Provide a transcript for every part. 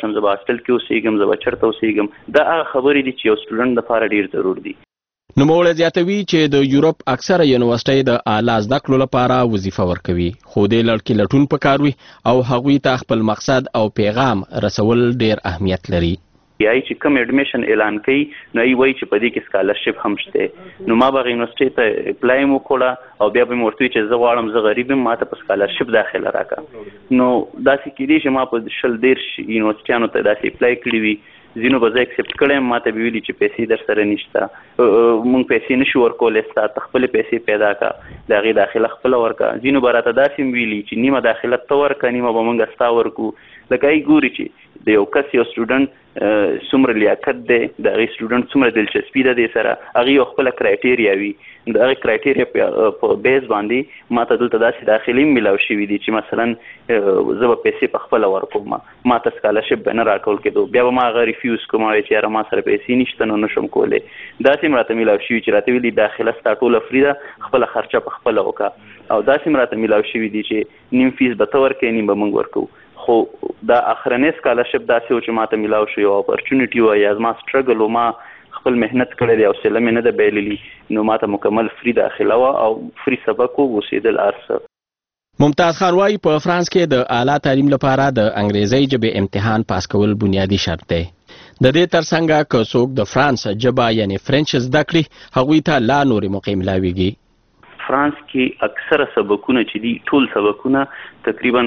شم، زه به هاسټل کې اوسېږم، زه به چېرته اوسېږم. دا هغه خبرې دي چې یو سټوډنټ دپاره ډېر ضرور دي. نوموړی زیاتوي چې د یورپ اکثره یونیورسټۍ د اعلی زده کړو لپاره وظیفه ورکوي، خو دې لړ کې لټون پکار وي او هغوی ته خپل مقصد او پیغام رسول ډېر اهمیت لري. یا چې کوم اډمیشن اعلان کوي نو ای وایي چې په دې کې سکالرشپ هم شته، نو ما به هغې یونیورسټۍ ته اپلای م وکړه او بیا به مې ورته وي چې زه غواړم زه غریب یم ما ته په سکالرشپ داخله راکړه. نو داسې کېدای شي ما په 20-30 یونیورسټیانو ته داسې اپلای کړي وي، ځینو به زه اکسپټ کړی یم، ما ته به ویلي چې پیسې در سره نشته، موږ پیسې نشو ورکولی، ستا ته خپلې پیسې پیدا کړه، د هغې داخله خپله ورکړه. ځینو به راته داسې هم ویلي چې نیمه داخله ته ورکړه، نیمه به موږ ستا ورکو. لکه ای ګوري چې د یو کس یو سټوډنټ څومره لیاقت دی، د هغې سټوډنټ څومره دلچسپي ده دې سره، هغې یو خپله کرایټیریا وي، د هغې کرایټیریا په بیس باندې ما ته دلته داسې داخلي هم میلاو شوي دي چې مثلا زه به پیسې په خپله ورکوم، ما ته سکالرشپ به نه راکول کېدو، بیا به ما هغه ریفیوز کوم چې یاره ما سره پیسې نشته نو نشم کولی. داسې هم راته میلاو شوي چې راته ویلي داخله ستا ټوله فري ده، خپله خرچه په خپله وکړه. او داسې هم راته میلاو شوي دي چې نیم فیس به ته ورکوې نیم به موږ ورکوو. خو دا اخرنی سکالرشپ داسې و چې ما ته میلاو شو، یو اپرچونیټي وه یا زما سټرګل و، ما خپل محنت کړی دی، حوصله مې نه ده بایللي، نو ما ته مکمل فری داخله وه او فری سبق و، اوسېدل هر څه. ممتاز خان وایي په فرانس کې د اعلی تعلیم لپاره د انګریزۍ ژبې امتحان پاس کول بنیادي شرط دی. د دې ترڅنګ که څوک د فرانس ژبه یعنې فرنچ زده کړي هغوی ته لا نورې موقع ملاویږي. فرانس کې اکثره سبقونه چې دي ټول سبقونه تقریبا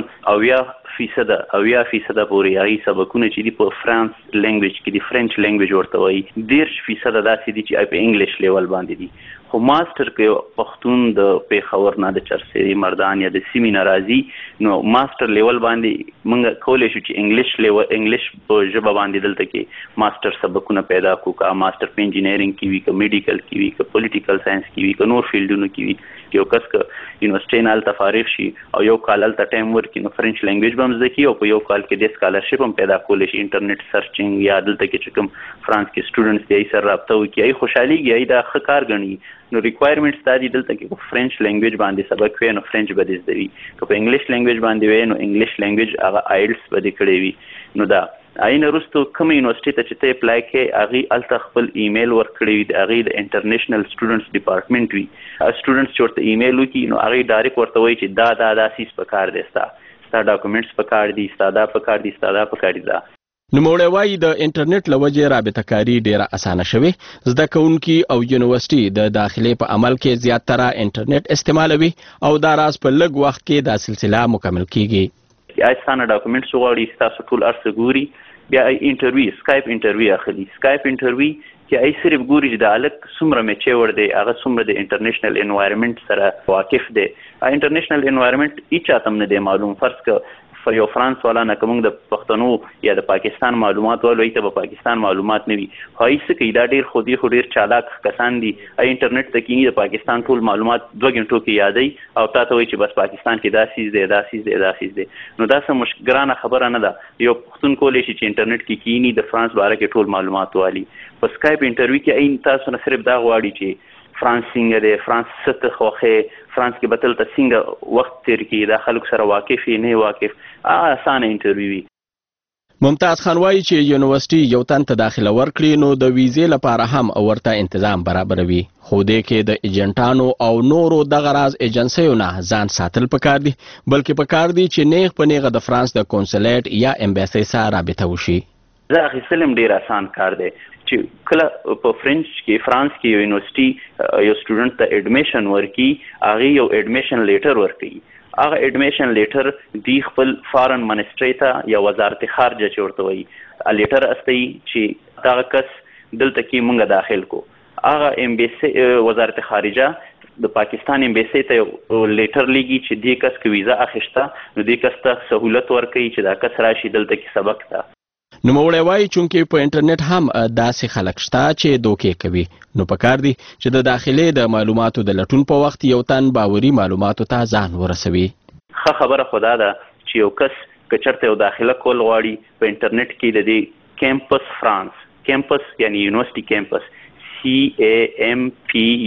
80% پورې هغې سبقونه چې دي په فرانس لینګویج کې دي، فرنچ لینګویج ورته وایي. 10% داسې دي چې په انګلیش لیول باندې دي. خو ماسټر کې پښتون د پیښور نه د چرسري مردان یا د سیمې نه راځي، نو ماسټر لیول باندې موږ کولی شو چې انګلیش په ژبه باندې دلته کې ماسټر سبقونه پیدا کړو، که ماسټر په انجینرینګ کې وي، که میډیکل کې وي، که پولیټیکل ساینس کې وي، که نور فیلډونو کې وي. یو کس که یونیورسټۍ نه هلته فارغ شي او یو کال هلته ټایم ورکړي نو فرنچ لینګویج به هم زده کړي او په یو کال کې د سکالرشپ هم پیدا کولی شي. انټرنیټ سرچینګ یا دلته کې چې کوم فرانس کې سټوډنټس دي سره رابطه وکړي، ای خوشحالېږي، ای دا ښه کار ګڼي. نو ریکوایرمنټس دا دي دلته کې په فرنچ لینګویج باندې سبق وی نو فرنچ به دې زده وي، که په انګلیش لینګویج باندې وی نو انګلیش لینګویج هغه آیلټس به دې کړی وي. نو دا آینه وروستو کومه یونیورسټۍ ته چې ته اپلای کوې هغې هلته خپل ایمیل ورکړی وي، د هغې د انټرنیشنل سټوډنټس ډپارټمنټ وي، سټوډنټس چې ورته ایمیل وکړي نو هغې ډایرکټ ورته وایي چې دا سیز پکار دی، ستا ډاکومنټس پکار دي، ستا دا پکار دي، ستا دا پکار دي. دا نوموړی وایي د انټرنیټ له وجې رابطه کاري ډېره اسانه شوې، زده کوونکي او یونیورسټي د داخلې په عمل کې زیاتره انټرنیټ استعمالوي او دا راز په لږ وخت کې دا سلسله مکمل کیږي. ستانه ډاکومنټس وغواړي، ستاسو ټول هر څه ګوري، بیا انټرویو سکایپ انټرویو اخلي. سکایپ انټرویو کې ای صرف ګوري چې د هلک څومره میچور دی، هغه څومره د انټرنیشنل انوایرمنټ سره واقف دی. انټرنیشنل انوایرمنټ هیچا ته هم نه دی معلوم. فرض که یو فرانس والا نه که موږ د پښتنو یا د پاکستان معلومات والو، ته به پاکستان معلومات نه وي، خو هغوی څه کوي دا ډېر خو ډېر چالاک کسان دي. انټرنیټ ته کیني د پاکستان ټول معلومات 2 غنټو کې یادوي او تا ته وایي چې بس پاکستان کې دا سیز دی، دا سیز دی، دا سیز دی. نو دا څه ګرانه خبره نه ده. یو پښتون کولی شي چې انټرنیټ کې کیني د فرانس باره کې ټول معلومات والي. په سکایپ انټرویو کې تاسو نه صرف دا غواړي چې فرانس څنګه دی، فرانس څه ته خوښې، فرانس کې به دلته څنګه وخت تېر کړي، دا خلکو سره واقف یې نه واقف، اسانه انټرویو وي. ممتاز خان وایي چې یونیورسټي یو تن ته داخله ورکړي نو د ویزې لپاره هم ورته انتظام برابروي، خو دې کې د ایجنټانو او نورو دغه راز ایجنسیو نه ځان ساتل پکار دي، بلکې پکار دي چې نیغ په نیغه د فرانس د کونسلیټ یا امباسۍ سره رابطه وشي. زه اخیستل هم ډېر اسان کار دی چې کله په فرانس کې یو یونیورسټي یو سټوډنټ ته اډمیشن ورکړي، هغې یو اډمیشن لیټر ورکوي. هغه اډمیشن لیټر دی خپل فارن منسټرۍ ته یا وزارت خارجه چې ورته وایي لیټر استوي چې دغه کس دلته کې موږ داخل کو. هغه امباسۍ وزارت خارجه د پاکستان امباسۍ ته لیټر لیږي چې دې کس که ویزا اخیسته نو دې کس ته سهولت ورکوي چې دا کس راشي دلته کې سبق ته. نوموړی وایي چونکې په انټرنیټ هم داسې خلک شته چې دوکې کوي، نو پکار دي چې د داخلې د معلوماتو د لټون په وخت یو تن باوري معلوماتو ته ځان ورسوي. ښه خبره خو دا ده چې یو کس که چېرته یو داخله کول غواړي په انټرنیټ کې د دې کیمپس فرانس، کیمپس یعنی یونیورسټي کیمپس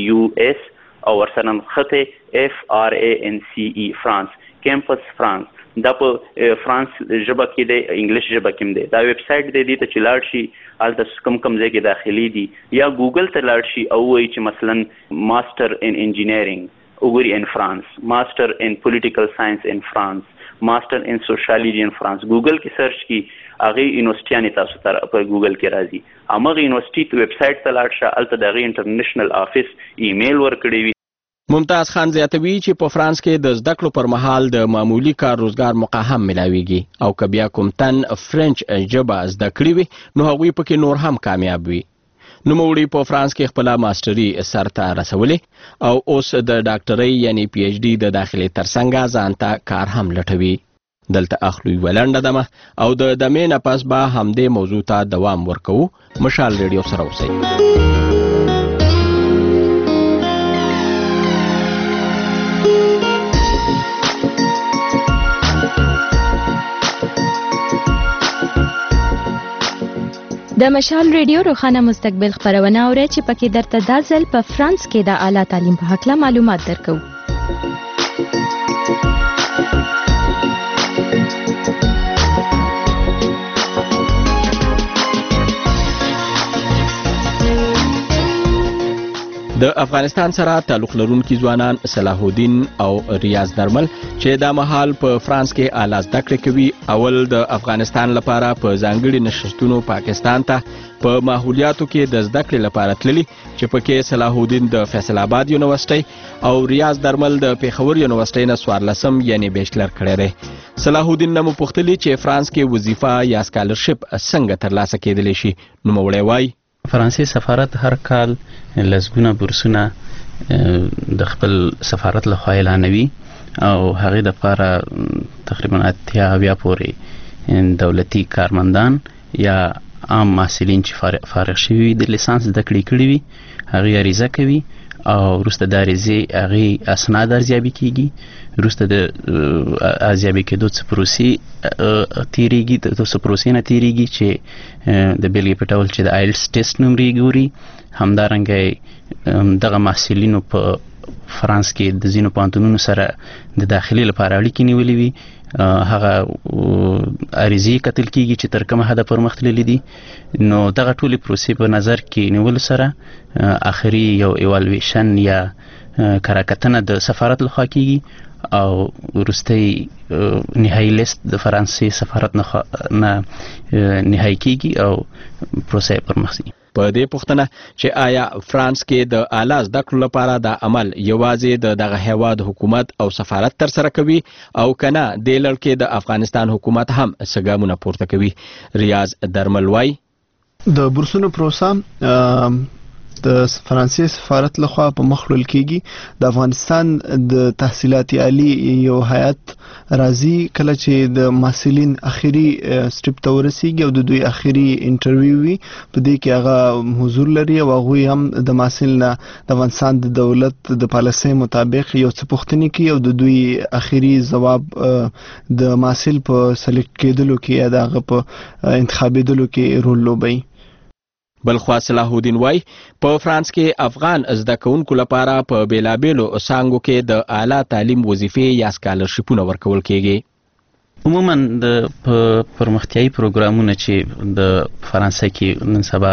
CAMPUS او ورسره نښتې FRANCE فرانس، کیمپس فرانس. دا په فرانس ژبه کې دی، انګلیش ژبه کې دی. دا ویب سایټ دی، دې ته چې لاړ شي هلته کم ځای کې داخلي دي، یا ګوګل ته لاړ شي او وایي چې مثلا ماسټر ان انجینیرینګ وګوري ان فرانس، ماسټر ان پولیټیکل ساينس ان فرانس، ماسټر ان سوشالوجي ان فرانس. ګوګل کې سرچ کی هغه یونیورسيټیانې تاسو ته په ګوګل کې راځي. هغه یونیورسيټي ویب سایټ ته لاړ شه، هلته د هغې انټرنیشنل آفیس ایمیل ورکړی وي. ممتاز خان زیاتوي چې په فرانس کې د زده کړو پر مهال د معمولی کار روزګار موقع هم ملاويږي، او که بیا کوم تن فرنچ ژبه زده کړې وي نو هغوی پکې نور هم کامیاب وي. نوموړي په فرانس کې خپله ماسټري سرته رسولې او اوس د ډاکټرۍ یعنی پی ایچ ډي د داخلي ترڅنګ ځان ته کار هم لټوي. دلته اخلو یوه لنډه دمه او د دمې نه پس به همدې موضوع ته دوام ورکوو. مشال ریډیو سره اوسئ. د مشال ریډیو روښانه مستقبل خبرونه اورئ چې پکې درته دا ځل په فرانس کې د اعلی تعلیم په هکله معلومات درکو. د افغانستان سره تعلق لرونکي ځوانان صلاح الدین او ریاض نرمل چې دا مهال په فرانس کې اعلی زده کړې کوي، اول د افغانستان لپاره په ځانګړي نشستونو پاکستان ته په ماحولیاتو کې د زده کړې لپاره تللي، چې پکې صلاح الدین د فیصل آباد یونیورسيټي او ریاض نرمل د پیښور یونیورسيټي نه 14 یعنی بیچلر کړی دی. صلاح الدین نه مو پوښتلي چې فرانس کې وظیفه یا سکالرشپ څنګه ترلاسه کېدلی شي. نوموړی وایي فرانسې سفارت هر کال لسګونه بورسونه د خپل سفارت لخوا اعلانوي او هغې دپاره تقریبا 80 پورې دولتي کارمندان یا عام محصلین چې فارغ شوي د لیسانس زده کړې کړي وي هغې عریضه کوي او وروسته د عریضې هغې اسناد ارزیابي کېږي. وروسته د ارزیابي کېدو څه پروسې تېرېږي، د څه پروسې نه تېرېږي چې د بېلګې په ډول چې د آیلټس ټیسټ نمرې ګوري. همدارنګه دغه محصلینو په فرانس کې د ځینو پوهنتونونو سره د داخلي لپاره اړیکې نیولې وي، هغه عریضې کتل کېږي چې تر کومه حده پرمخ تللي دي. نو دغه ټولې پروسې په نظر کې نیولو سره آخري یو ایوالویشن یا کراکتنه د سفارت لخوا کېږي او وروستی نهایي لیست د فرانسې سفارت نه نهایي کېږي او پروسه یې پرمخ ځي. په دې پوښتنه چې آیا فرانس کې د اعلی زده کړو لپاره دا عمل یوازې د دغه هیواد حکومت او سفارت ترسره کوي او کنه د لړ کې د افغانستان حکومت هم څه ګامونه پورته کوي. ریاض درمل وایي د بورسونو پروسه د فرانسې سفارت لخوا په مخ وړل کېږي. د افغانستان د تحصیلات عالی یو هیئت راځي کله چې د محصلین اخیری سټپ ته ورسیږي او د دوی اخیری انټرویو وي، په دې کې هغه حضور لري او هغه هم د محصل نه د افغانستان د دولت د پالیسۍ مطابق یو څه پوښتنې کوي او د دوی اخیری ځواب د محصل په سلیکټ کېدلو کې یا د هغه په انتخابېدلو کې رول لوبوي. بلخوا صلاح الدین وای په فرانس کې افغان زده کوونکو لپاره په بیلابیلو څانګو کې د اعلی تعلیم وظیفې یا سکالرشپونه ورکول کېږي. عموما د پرمختیایي پروګرامونه چې د فرانسې کې نن سبا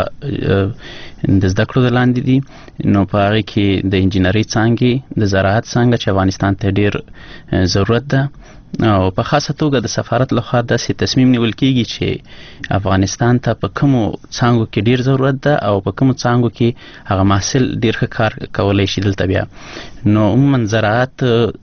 د زده کړو د لاندې دي، نو په هغې کې د انجینرۍ څانګې، د زراعت څانګه چې افغانستان ته ډېر ضرورت ده، او په خاصه توګه د سفارت لخوا داسې تصمیم نیول کېږي چې افغانستان ته په کومو څانګو کې ډېر ضرورت ده او په کومو څانګو کې هغه محصل ډېر ښه کار کولی شي دلته بیا. نو عموما زراعت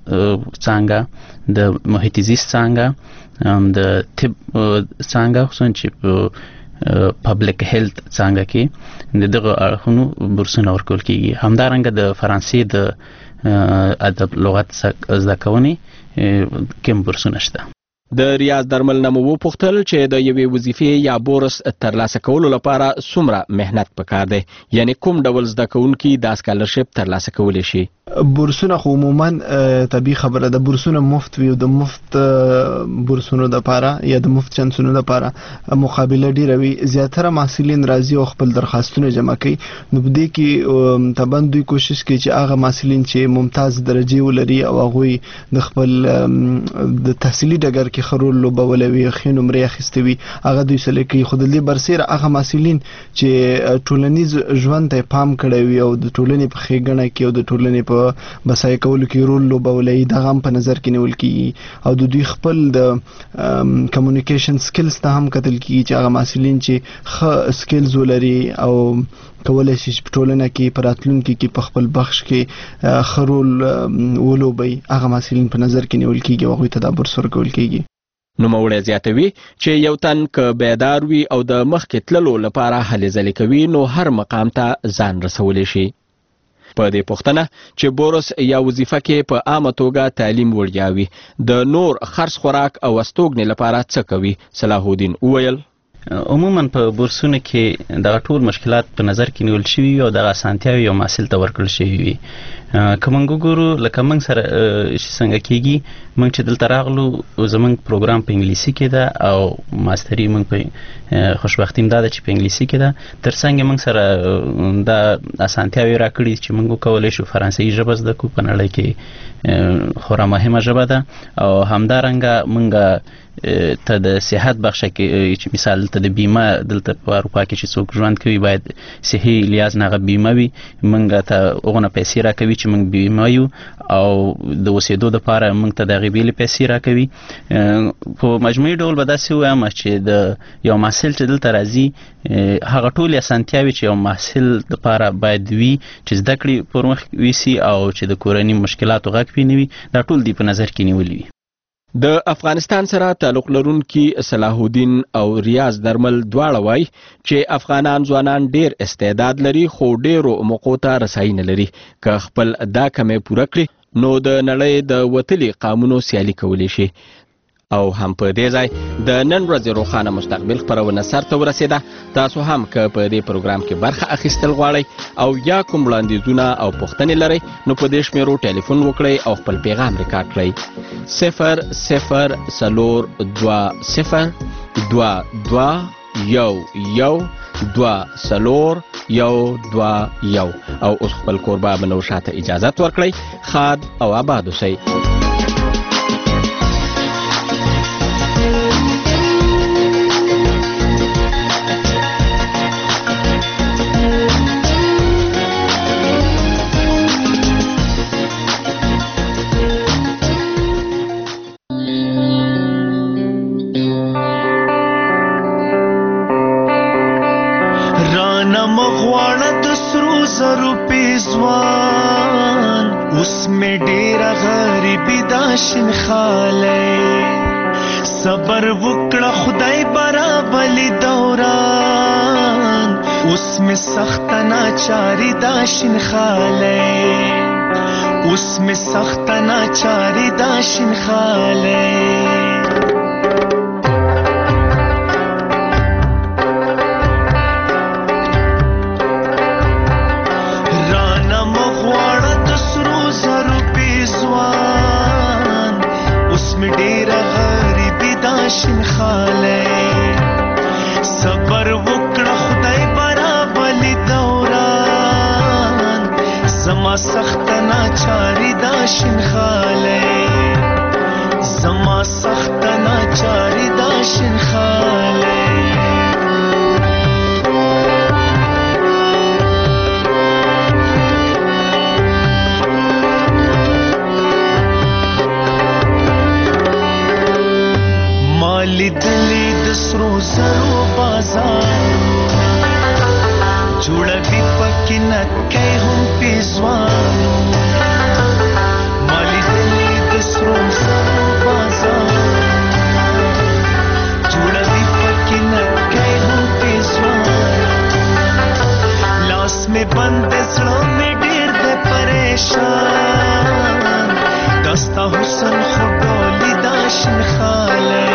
څانګه، د محیط زیست څانګه، د طب څانګه، خصوصا چې په پبلک هیلت څانګه کې د دغه اړخونو بورسونه ورکول کېږي. همدارنګه د فرانسې د ادب لغت زده کونې کوم بورسونه شته. د ریاض درمل نه مو وپوښتل چې د یوې وظیفې یا بورس ترلاسه کولو لپاره څومره مهنت پکار دی، یعنی کوم ډول زده کوونکي دا سکالرشپ ترلاسه کولی شي؟ بورسونه خو عموما طبیعي خبره ده، بورسونه مفت وي او د مفت بورسونو لپاره یا د مفت چانسونو لپاره مقابله ډیره وي. زیاتره محصلین راځي او خپل درخواستونه جمع کوي. نو په دې کې طبعا دوی کوشش کوي چې هغه محصلین چې ممتاز درجه ولري او هغوی د خپل د تحصیلي ډګر کې ښه رول لوبولی وي، ښې نمرې اخیستې وي، هغه دوی سلیکټ کوي. خو د دې برسیره هغه محصلین چې ټولنیز ژوند ته پام کړی وي او د ټولنې په ښېګڼه کې او د ټولنې په بسای کولو کې رول لوبولی، دغه هم په نظر کې نیول کېږي. او د دوی خپل د کمیونیکیشن سکلز ته هم کتل کېږي چې هغه محصلین چې ښه سکلز ولري او کولای شي چې په ټولنه کې په راتلونکي کې په خپل بخش کې ښه رول ولوبوي، هغه محصلین په نظر کې نیول کېږي او هغوی ته دا بورس ورکول کېږي. نوموړی زیاتوي چې یو تن که بیدار وي او د مخکې تللو لپاره هلې ځلې کوي نو هر مقام ته ځان رسولی شي. په دې پوښتنه چې بورس یا وظیفه کې په عامه توګه تعلیم وړیا وي، د نور خرڅ خوراک او استوګنې لپاره څه کوي؟ صلاح الدین وویل عموما په بورسونو کې دغه ټول مشکلات په نظر کې نیول شوي وي او دغه اسانتیاوې یو محصل ته ورکړل شوي وي. که موږ وګورو لکه موږ سره څنګه کېږي، موږ چې دلته راغلو زموږ پروګرام په انګلیسي کې ده او ماستري موږ په خوشبختي دا ده چې په انګلیسي کې ده. تر څنګ موږ سره دا اسانتیاوې راکړي چې موږ وکولی شو فرانسوي ژبه زده کړو، په نړۍ کې خورا مهمه ژبه ده. او همدارنګه موږ ته د صحت بخشه کې چې مثال دلته د بیمه دلته په اروپا کې چې څوک ژوند کوي باید صحي لحاظ نه هغه بیمه وي، موږ ته هغونه پیسې راکوي چې موږ بیمه یو او د اوسېدو دپاره موږ ته د هغې بیلې پیسې راکوي. په مجموعي ډول به داسې ووایم چې د یو محصل چې دلته راځي هغه ټولې اسانتیاوې چې یو محصل دپاره باید وي چې زده کړې پر مخ ویسي او چې د کورني مشکلاتو غږ پرې نه وي، دا ټول دی په نظر کې نیولي وي. د افغانستان سره تعلق لرونکي صلاح الدین او ریاض درمل دواړه وایي چې افغانان ځوانان ډیر استعداد لري خو ډیرو موقعو ته رسایي نه لري. که خپل دا کمی پوره کړي نو د نړۍ د وتلي قامونو سیالي کولی شي. او هم په دې ځای د نن ورځې روښانه مستقبل خپرونه سرته ورسېده. تاسو هم که په دې پروګرام کې برخه اخیستل غواړئ او یا کوم وړاندیزونه او پوښتنې لرئ نو په دې شمیرو ټلیفون وکړئ او خپل پیغام ریکارډ کړئ: 0002212 او اوس خپل کوربه بنوشا ته اجازت ورکړئ. ښاد او آباد اوسئ. صبر وکړه خدای برابلی دوران، اوس می سخت ناچاری دا شین خاله، اوس می سخت ناچاری دا شین خاله. صبر وکړه خدای برابلی دوران، زما سخت ناچاری دا شین خاله، زما سخت ناچاری دا شین خاله. مالی دلی د سرو زرو بازارونه، جوړوي پکې نکۍ هم پیزوانونه. مالی دلی د سرو زرو بازارونه، جوړوي پکې نکۍ هم پیزوانونه. لاس مې بند زړه مې ډېر دی پریشان، داستا حسن خو ډولي دا شین خاله،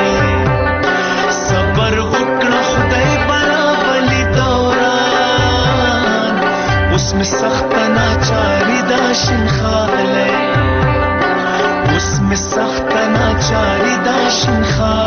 شین خاله اوس می سخت ناچاری دا شین خاله